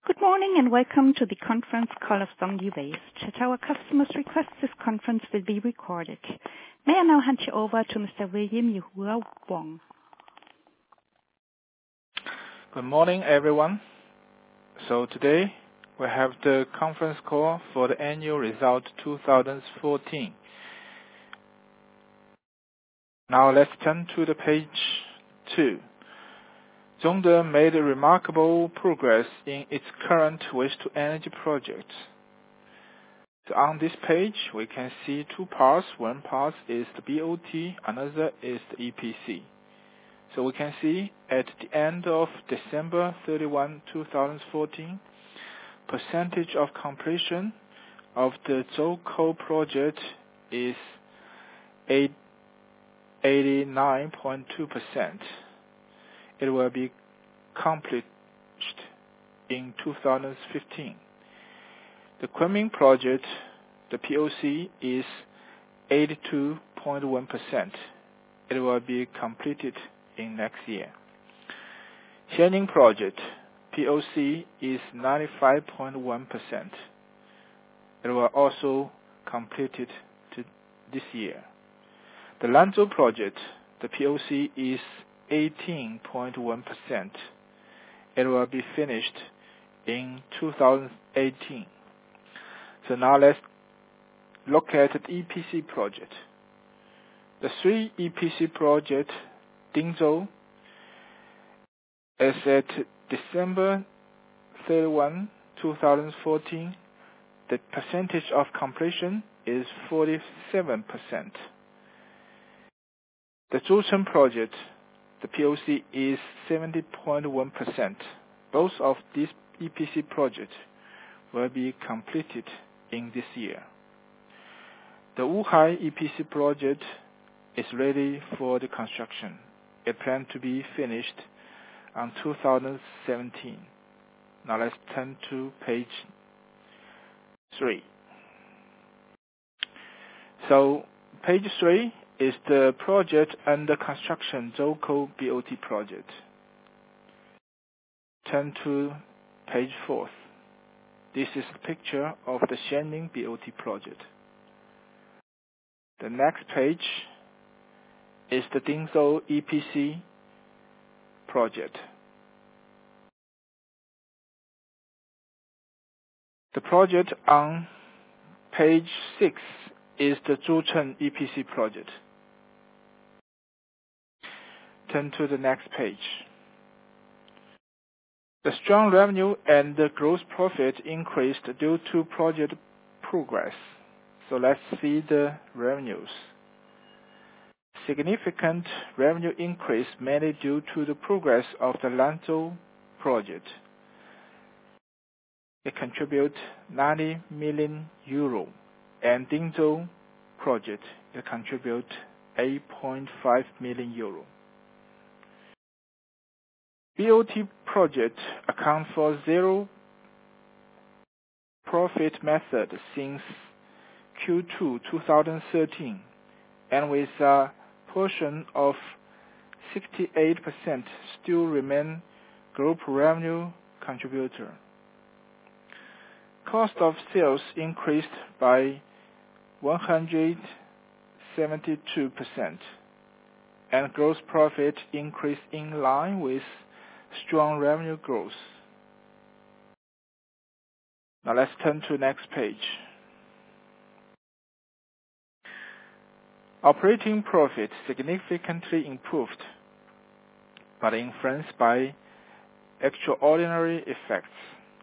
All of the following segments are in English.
Good morning, and welcome to the conference call of Zhongli Waste. At our customer's request, this conference will be recorded. May I now hand you over to Mr. William Yuhua Wong. Good morning, everyone. So today we have the conference call for the annual result 2014. Now let's turn to the page 2. Zhongde made remarkable progress in its current waste-to-energy project. So on this page, we can see two parts. One part is the BOT, another is the EPC. So we can see at the end of December 31, 2014, percentage of completion of the Zhoukou project is 89.2%. It will be accomplished in 2015. The Kunming project, the POC is 82.1%. It will be completed in next year. Xianing project, POC is 95.1%. It will also completed this year. The Lanzhou project, the POC is 18.1%. It will be finished in 2018. So now let's look at the EPC project. The 3 EPC project, Dingzhou, as at December 31, 2014, the percentage of completion is 47%. The Zhucheng project, the POC is 70.1%. Both of these EPC projects will be completed in this year. The Wuhai EPC project is ready for the construction. It planned to be finished on 2017. Now let's turn to page 3. So page 3 is the project under construction Zhoukou BOT project. Turn to page 4. This is a picture of the Xianing BOT project. The next page is the Dingzhou EPC project. The project on page 6 is the Zhucheng EPC project. Turn to the next page. The strong revenue and the gross profit increased due to project progress. So let's see the revenues. Significant revenue increase mainly due to the progress of the Lanzhou project. It contributes 90 million euro, and Dingzhou project it contributes 8.5 million euro. BOT project account for zero profit method since Q2 2013, and with a portion of 68% still remain group revenue contributor. Cost of sales increased by 172%, and gross profit increased in line with strong revenue growth. Now let's turn to next page. Operating profit significantly improved, but influenced by extraordinary effects.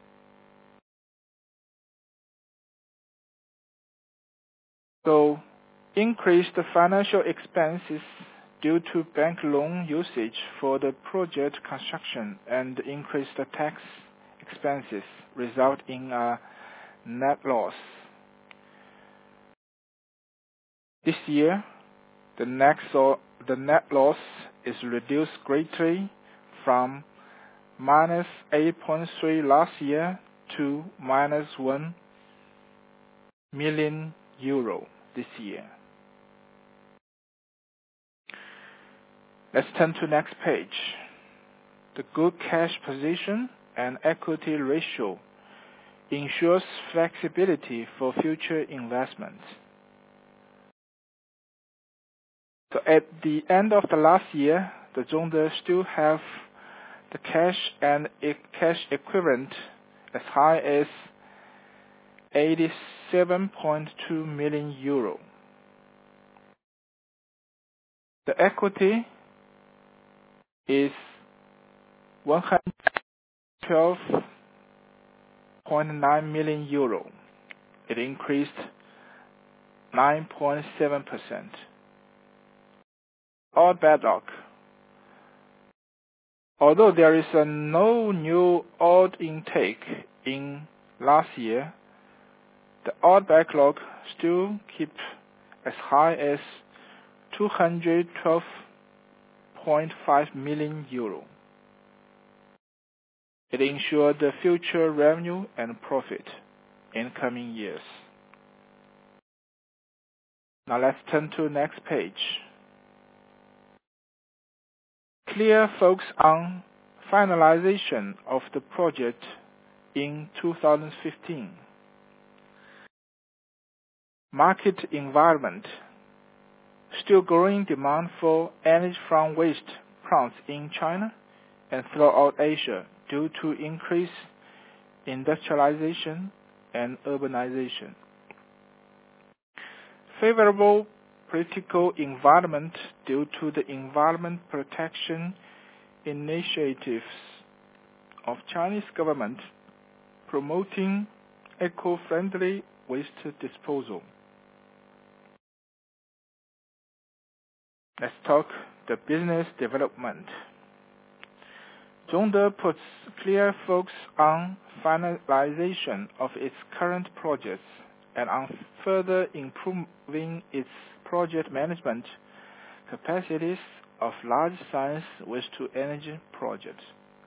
So, increased financial expenses due to bank loan usage for the project construction and increased tax expenses result in a net loss. This year, the net loss is reduced greatly from minus 8.3 last year to minus 1 million euro this year. Let's turn to next page. The good cash position and equity ratio ensures flexibility for future investments. So at the end of the last year, the Zhongde still have the cash and cash equivalent as high as 87.2 million euro. The equity is 112.9 million euro. It increased 9.7%. Order backlog. Although there is no new order intake in last year, the order backlog still keep as high as 212.5 million euro. It ensured the future revenue and profit in coming years. Now let's turn to next page. Clear focus on finalization of the project in 2015. Market environment. Still growing demand for energy from waste plants in China and throughout Asia due to increased industrialization and urbanization. Favorable political environment due to the environment protection initiatives of Chinese government promoting eco-friendly waste disposal. Let's talk the business development. Zhongde puts clear focus on finalization of its current projects and on further improving its project management capacities of large-size waste-to-energy projects.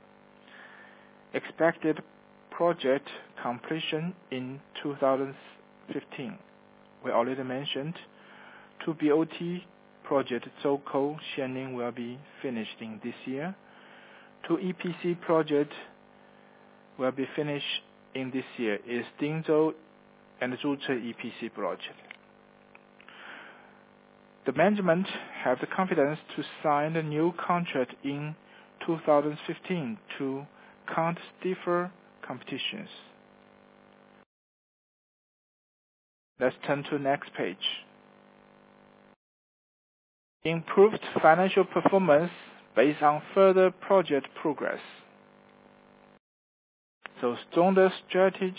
Expected project completion in 2015. We already mentioned 2 BOT project Zhoukou Xianning will be finished in this year. 2 EPC project will be finished in this year is Dingzhou and Zhuche EPC project. The management have the confidence to sign a new contract in 2015 to counter stiffer competitions. Let's turn to next page. Improved financial performance based on further project progress. So Zhongde strategy.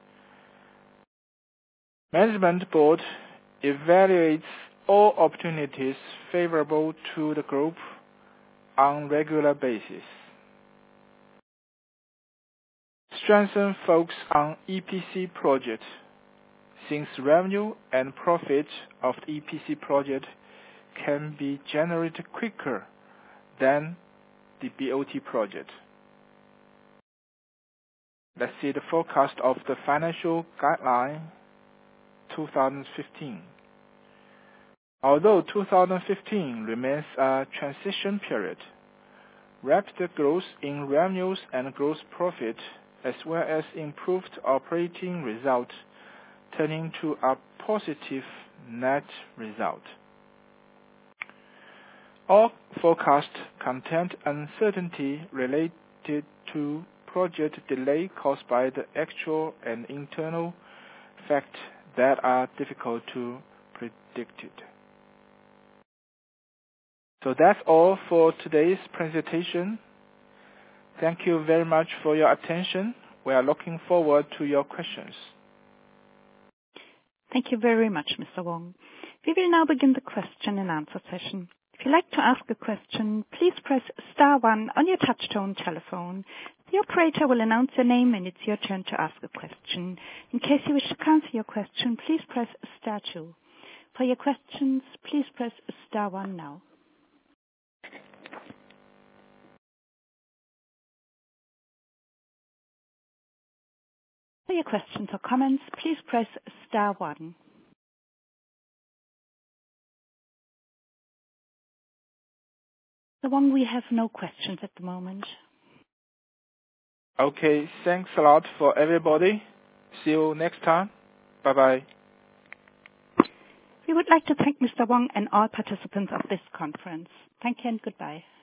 Management board evaluates all opportunities favorable to the group on regular basis. Strengthen focus on EPC project, since revenue and profit of the EPC project can be generated quicker than the BOT project. Let's see the forecast of the financial guideline 2015. Although 2015 remains a transition period, rapid growth in revenues and gross profit, as well as improved operating result, turning to a positive net result. All forecasts contain uncertainty related to project delay caused by the actual and internal facts that are difficult to predict. So that's all for today's presentation. Thank you very much for your attention. We are looking forward to your questions. Thank you very much, Mr. Wong. We will now begin the question and answer session. If you'd like to ask a question, please press star 1 on your touch-tone telephone. The operator will announce your name and it's your turn to ask a question. In case you wish to cancel your question, please press star 2. For your questions, please press star 1 now. For your questions or comments, please press star 1. The one we have no questions at the moment. Okay, thanks a lot for everybody. See you next time. Bye-bye. We would like to thank Mr. Wong and all participants of this conference. Thank you and goodbye.